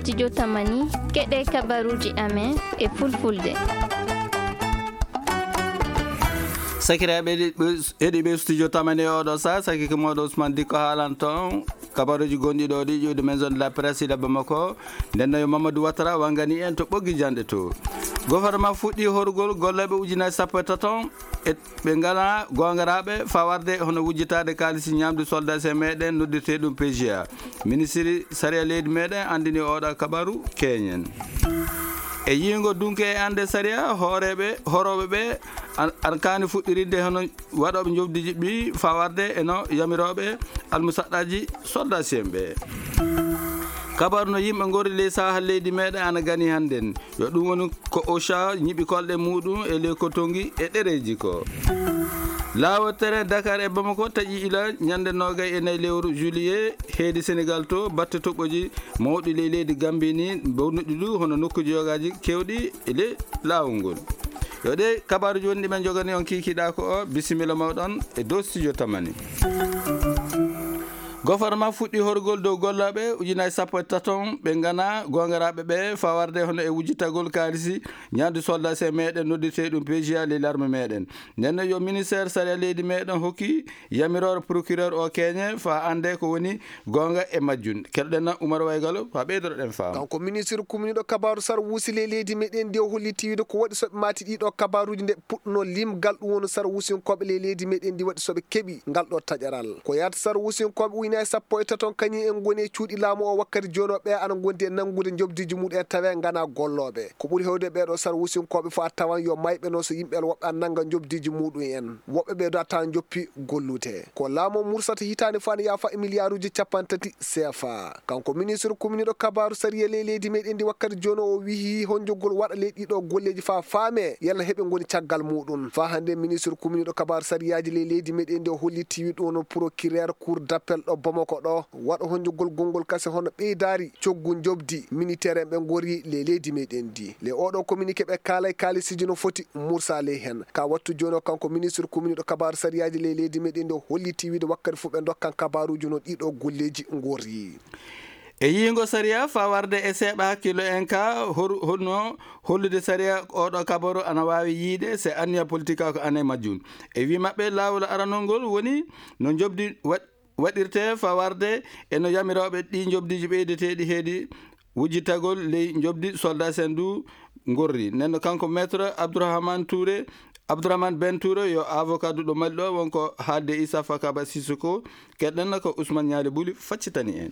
studio Tamani keɗe kabaruji amen e fulfulde. Sakiraɓe heeɗiɓe studio Tamani oɗo sa saki ko moɗo Ousmane Dicko haalan toon kabaruji gonɗi ɗo ɗi ƴiwde maison de la presse ida Bamako nden no yo Mamadou Ouattara wangani en to ɓoggi jande to gouvernement fuɗɗi horgol golleɓe ujunaje 17 e ɓe ngala gongaraɓe fawarde hono wujjitade kalisi ñamde soldat e meɗen noddirte ɗum PGA ministre saria leydi meɗen andini oɗo kabaru keñen e yingo dunke e ande saria horoɓeɓe an kani fuɗɗirinde hono waɗoɓe jobdiji ɓi fawarde eno yamiroɓe almusaɗɗaji soldat ɓe kabaru no yimɓe gori ley sahal leydi meɗen ana gani hannden yo ɗum woni ko OCHA ñiɓi kolɗe muɗum e ley kotongi e ɗereji ko lawol terrain Dakar e Bamako taƴi ila ñande 24 lewru juillet heedi Sénégal to batte toɓɓoji mawɗi ley leydi Gambie ni bawnuɗi ɗu hono nokkuji yogaji kewɗi e ley lawol ngol yo ɗe kabaru joni ɗimen jogani on kikiɗa ko o bisimilla mawɗon e dow studio Tamani. Gouvernement fuɗɗi horgol dow gollaɓe ujunaje 13 ɓe gana gongaraɓe ɓe fawarde hono e wujjitagol kalisi ñamde soldat e meɗen noddirte ɗum PGA ley l'arme meɗen nden yo ministére saria leydi meɗen hokki yamirore procureur o keñe fa ande ko woni gonga e majjun keɗoɗen Oumar Waygalo fa ɓeydoroɗen faam kanko ministre communiɗo kabaru sar wuusi ley leydi meɗen nde holli tiwide ko waɗi soɓe mati ɗiɗo kabaruji nde puɗɗuno limgal ɗum woni sar wuusinkoɓe ley leydi meɗen ndi waɗi soɓe keeɓi ngal ɗo taƴaral ko yata sar wuusinkoɓe ujunnaje 13 kañum en goni e cuuɗi laamu o wakkati joni o ɓe ana gondi e nanggude jobdiji muɗum e tawe gana golloɓe ko ɓuuri hewde ɓeɗo sar wuusinkoɓe fo a tawan yo mayɓe no so yimɓe woɓɓe an nangga jobdiji muɗum en woɓɓe ɓe do a tawan joppi gollude ko laamu mursata hitande fo ana yaafa e milliard uji 30 CFA kanko ministre communiɗo kabaru saria ley leydi meɗen ndi wakkati joni o wihi honjogol waɗa ley ɗiɗo golleji fa faame yalla heeɓe goni caggal muɗum fa hande ministre communiɗo kabaru sariyaji ley leydi meɗen ndi o holli tiwi ɗo no procureur cour d'appel ɗo Bamako ɗo waɗa honjogol gongol kase hono ɓeydari coggu jobdi militaire en ɓe gori ley leydi meɗen ndi le oɗo communiqué ɓe kaalay kalisiji no foti mursa ley hen ka wattu joni o kanko ministre communiɗo kabaru sariyaji ley leydi meɗen ndi o holli tiwide wakkati fo ɓe dokkan kabaruji no ɗiɗo golleji gori e yingo saria fawarde e seeɓa hakkilo en ka honno hollude saria oɗo kabaru ana wawi yiide se anniya politique ko ane majjum e wi mabɓe lawol aranol ngol woni no jobdi waɗirte fawarde eno yamiroɓe ɗi jobdiji ɓeydeteɗi heedi wujjitagol ley jobdi soldat en du gorri nenno kanko maître Abdourahmane Ben Touré yo avocat duɗo Mali ɗo wonko haalde Issa Fakaba Sissoko keɗɗenno ko Ousmane Niale Bouli faccitani en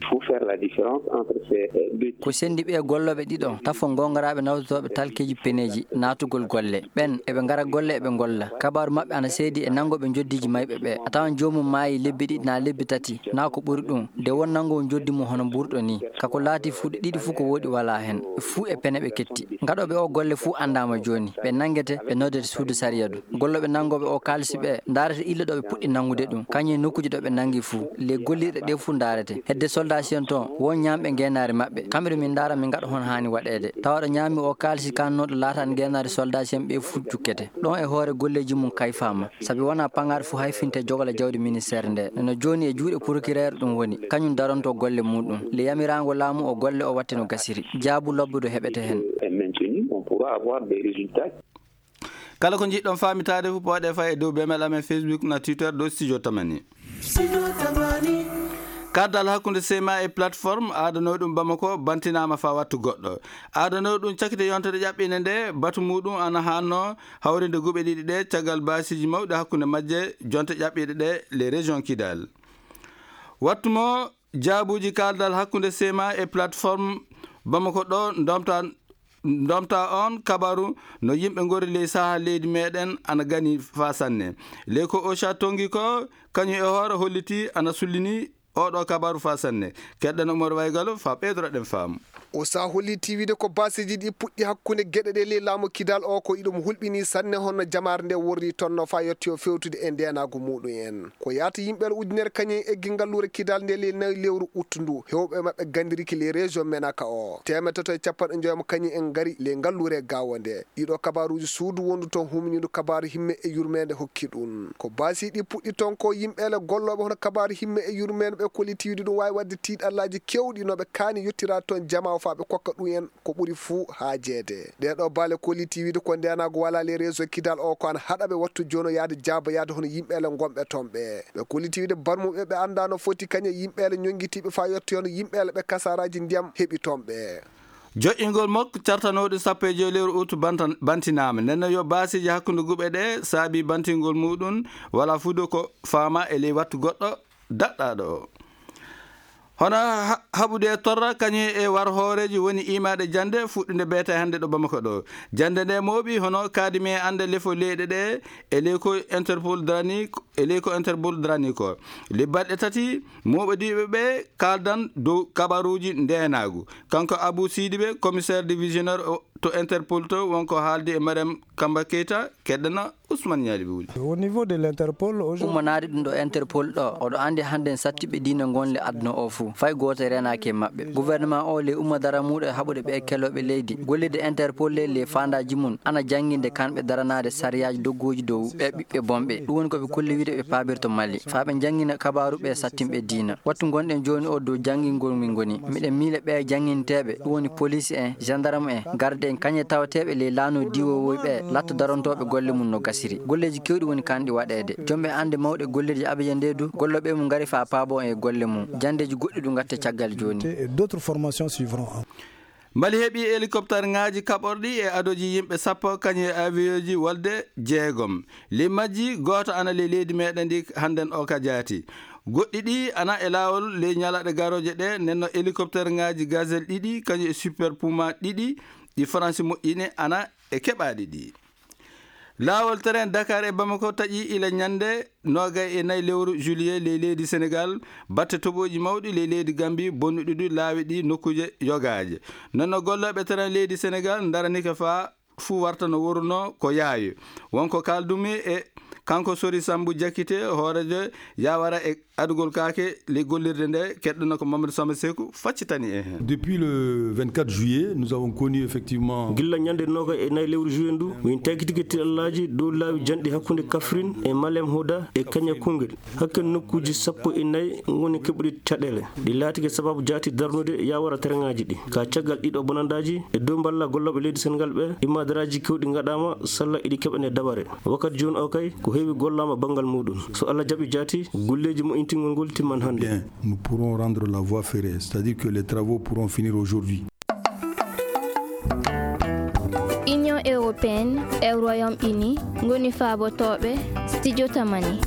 ko sendi ɓe golloɓe ɗiɗo tafo gongaraɓe nawtotoɓe talkeji peneji natugol golle ɓen eɓe gara golle eɓe golla kabaru mabɓe ana seedi e nangoɓe joddiji mayɓe ɓe a tawan jomum maayi lebbi ɗiɗi na lebbi tati na ko ɓuuri ɗum nde won nango joddi mum hono ɓurɗo ni kako laati fuuɗe ɗiɗi fuu ko woɗi wala hen fuu e pene ɓe ketti gaɗoɓe o golle fuu andama joni ɓe nanguete ɓe noddete suudu saria du golloɓe nangoɓe o kalisi ɓe darete ille ɗo ɓe puɗɗi nangude ɗum kañum nokkuji ɗo ɓe nangi fuu les gollirɗe ɗe fuu darete hedde soldat en ton won ñamɓe guenare mabɓe kamɓe min dara min gaɗa hono hani waɗede tawaɗo ñami o kalisi kannoɗo laatani guenare soldat en ɓe fuu jukkete ɗon e hoore golleji mum kayfama saabi wona pangaɗo fuu hay finte jogala jawdi ministére nde no joni e juuɗe procureur ɗum woni kañum daronto golle muɗum le yamirago laamu o golle o watte no gasiri jaabu lobbudo heɓete hen kala ko jiɗɗon famitade fof powaɗe fay e dow bemel amen Facebook na Twitter dow studio Tamani kardal hakkude sema e plateforme adanoy ɗum Bamako bantinama fa wattu goɗɗo adanoy ɗum cakkite yontere ƴaɓɓine nde batu muɗum ana hanno hawrinde guɓe ɗiɗi ɗe caggal basiji mawɗi hakkude majje jonte ƴaɓɓiɗe ɗe les régions Kidal wattumo jaabuji kardal hakkude sema e plateforme Bamako ɗo domta on kabaru no yimɓe gori ley saha leydi meɗen ana gani fa sanne ley ko OCHA tongi ko kañum e hoore holliti ana sullini oɗo kabaru fa sanne keɗɗen Oumar Waygalo fa ɓeydoroɗen faamu o sa holli tiwide ko basiji ɗi puɗɗi hakkude gueɗe ɗe ley laamu Kidal o ko iɗum hulɓini sanne honno jamare nde worri tonno fa yetti o fewtude e ndenago muɗum en ko yata yimɓe ujunere kañum eggi ngallure Kidal nde ley nayi lewru uttundu hewɓe mabɓe gandiriki ley région menaka o temeteto e capanɗe joyamo kañum en gari ley ngallure gawo nde ɗiɗo kabaruji suudu wondu toon humnidu kabaru himme e yurmede hokki ɗum ko basi ɗi puɗɗi toon ko yimɓele golloɓe hono kabaru himme e yurmede ɓe ɓe kolitiwde ɗum wawi wadde tiiɗallaji kewɗi noɓe kaani yettira toon jama o fa ɓe kokka ɗum en ko ɓuuri fuu ha jeede ɗeɗo baale kolitiwide ko ndenago wala les réseau kidal o ko an haɗaɓe wattu joni yaade jaaba yaade hono yimɓele gonɓe toon ɓe kolitiwide barmuɓe ɓe anda no foti kañe yimɓele ñonguitiɓe fa yetti hono yimɓele ɓe kasaraji ndiyam heeɓi toon ɓe joƴƴingol makko cartanoɗo 1 lewru août bantinama nenno yo basiji hakkude guɓe ɗe saabi bantingol muɗum wala fuudo ko faama e ley wattu goɗɗo daɗɗaɗo o hono haɓude torra kañum e war hooreji woni imaɗe jande fuɗɗude beete hannde ɗo Bamako ɗo jande nde mooɓi hono kaadimi e ande lefo leyɗe ɗe e ley ko Interpol drani ko le balɗe tati moɓodiɓe ɓe kaldan dow kabaruji ndenagu kanko Abou Sidibé commissaire divisionnaire to Interpol to wonko haaldi e Mariam Kamba Keita keɗɗana Ousmane Niali Wuli au niveau de l'Interpol ummanade ɗum ɗo Interpol ɗo oɗo andi hande en sattiɓe diina gonle aduna o fuu fay goto renaki e mabɓe gouvernement o le ummadara muɗo e haɓude ɓe keloɓe leydi gollide Interpol le fandaji mum ana jangguinde kamɓe daranade sariyaji dogguji dow ɓe ɓiɓɓe bomɓe ɗum woni koɓe kolli wiide ɓe pabirto Mali fa ɓe jangguina kabaru ɓe sattimɓe diina wattu gonɗen joni o dow janggingol min goni miɗen miile ɓe jangguinteɓe ɗum woni police en gendarme en garde en kañe tawateɓe le laano diwowoy ɓe latto darontoɓe golle mum no gasiri golleji kewɗi woni kanɗi waɗede jomɓe ande mawɗe golleji abeje ndedu golloɓe mum gari fa paabo e golle mum jandeji goɗɗi ɗum gatte caggal joni d'autres formations suivront Mali heeɓi hélicoptère ngaji kaɓorɗi e adoji yimɓe 10 kañum e avion ji wolde 6 li majji goto ana le leydi meɗen ndi hannden o ka jaati goɗɗi ɗi ana e lawol ley ñalaɗe garoje ɗe nenno hélicoptère ngaji gazelle ɗiɗi kañum e super puma ɗiɗi ɗi France moƴƴine ana e keɓaɗi ɗi lawol terrain Dakar e Bamako taƴi ila ñande 24 lewru juillet ley leydi Sénégal batte toɓoji mawɗi ley leydi Gambie bonnuɗi ɗi laawi ɗi nokkuje yogaje nonno golloɓe terrain leydi Sénégal daranike fa fuu warta no woruno ko yaawi wonko kaldumi e kanko Sori Sambou Diakité hoorejo yawara e adugol kaake le gollirde nde keɗɗono ko Mamadou Samba Sekou faccitani e hen depuis le 24 juillet nous avons connu effectivement gilla ñande noga e nayi lewru juillet ndu min taykitigi tiɗallaji dow laawi janɗi hakkude Kaffrine e Malem Hoda e Kagna Koungheul hakkil nokkuji 14 ngoni keɓuɗi caɗele ɗi laatike sababu jaati darnude yawara tereŋaji ɗi ka caggal ɗiɗo bonandaji e dow balla golloɓe leydi Sénégal ɓe imadaraji kewɗi gaɗama salla iɗi keɓane dabare wakkati joni o kay ko heewi gollama bangal muɗum so Allah jaɓi jaati golleji mo intingol ngol timman hande bien nous pourrons rendre la voie ferrée c'est-à-dire que les travaux pourront finir aujourd'hui. Union européenne et Royaume-Uni ngoni faabotoɓe studio tamani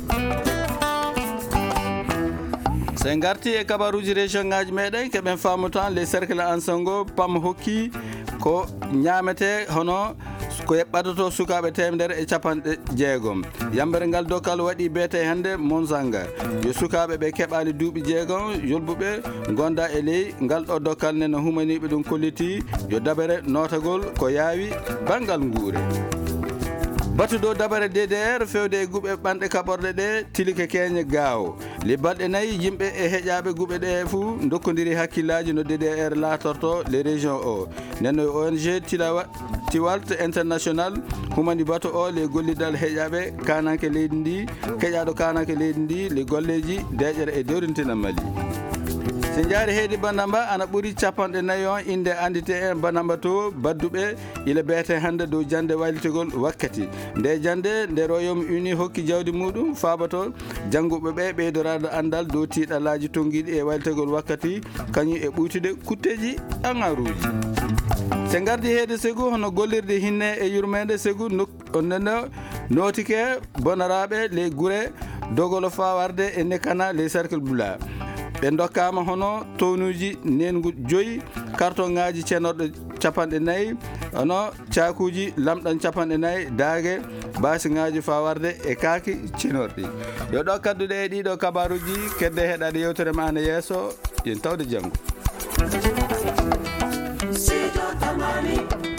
sen garti e kabaruji région ngaji meɗen keɓen famutan les cercle ensango pam hokki ko ñamete hono ko ɓadoto sukaɓe 150 yambere ngal dokal waɗi beete hande Monsanga yo sukaɓe ɓe keɓali duuɓi 6 yolbuɓe gonda e ley ngal ɗo dokal neno humaniɓe ɗum kolliti yo dabere notagol ko yaawi bangal nguure batuɗo dabare DDR fewde e guɓe ɓanɗe kaɓorɗe ɗe tilike keñe gaaw le balɗe 4 yimɓe e heƴaɓe guɓe ɗe fuu dokkodiri hakkillaji no DDR laatorto les régions o nenno ONG Tiwalt International humani bato o le gollidal heƴaɓe kananke leydi ndi keƴaɗo kananke leydi ndi le golleji deƴere e dewrintina Mali so jaari heedi Banamba ana ɓuuri 40 inde andite en Banamba to badduɓe ila beete hande dow jande waylitegol wakkati nde jande nde Royaume-Uni hokki jawdi muɗum faabato jannguɓe ɓe ɓeydorade andal dow tiiɗallaji tonguiɗi e waylitegol wakkati kañum e ɓuytude kutteji angaruji se gardi heede Ségou hono gollirde hinne e yurmede Ségou nonno notike bonaraɓe les guure dogolo fawarde e nekana les cercle bula ɓe dokkama hono townuji nengu 5 carton ngaji cenorɗo 40 hono cakuji lamɗan 40 daage basi ngaji fawarde e kaaki cenorɗi yo ɗo kadduɗe e ɗiɗo kabaruji kedde heɗade yewtere ma ne yeeso yen tawde janggo.